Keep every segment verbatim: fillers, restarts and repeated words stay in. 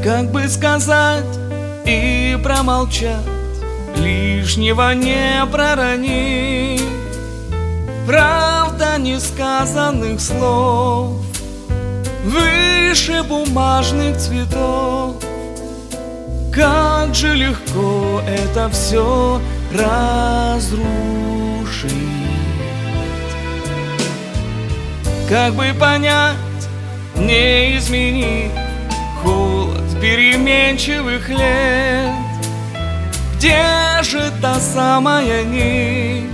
Как бы сказать и промолчать, лишнего не проронив, правда несказанных слов выше бумажных цветов. Как же легко это все разрушить. Как бы понять, не изменив холод переменчивых лет? Где же та самая нить,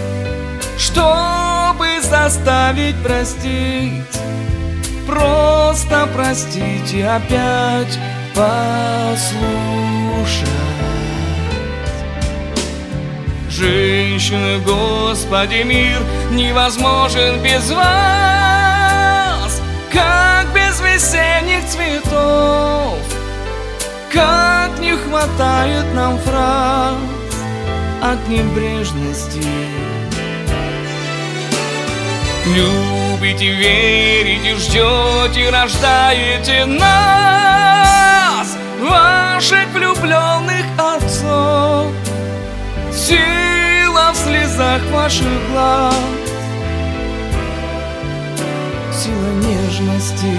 чтобы заставить простить? Просто простить и опять послушать. Женщины, Господи, мир невозможен без вас, как без весенних цветов. Как не хватает нам фраз от небрежности. Любите, верите, ждете, рождаете нас, ваших влюбленных отцов. Сила в слезах ваших глаз, сила нежности.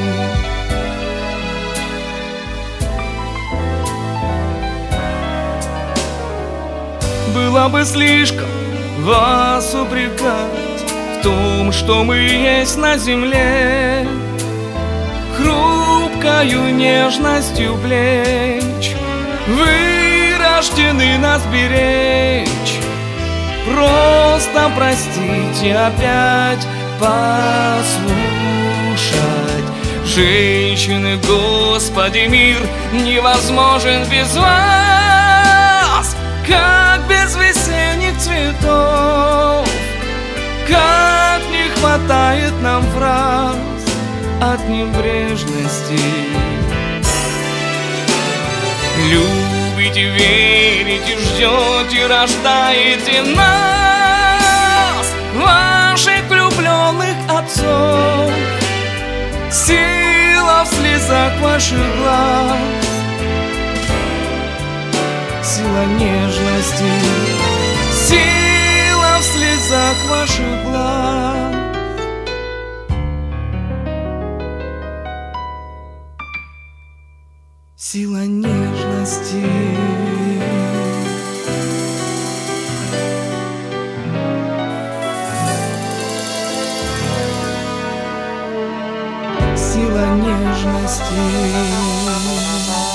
Было бы слишком вас упрекать в том, что мы есть на земле, хрупкою нежностью плеч вы рождены нас беречь. Просто простите, опять послушать. Женщины, Господи, мир невозможен без вас, как без весенних цветов. Как не хватает нам фраз от небрежности. Любите, верите, ждете, рождаете нас, ваших влюбленных отцов. Сила в слезах ваших глаз, сила нежности. Сила в слезах ваших глаз, сила нежности. Сила нежности.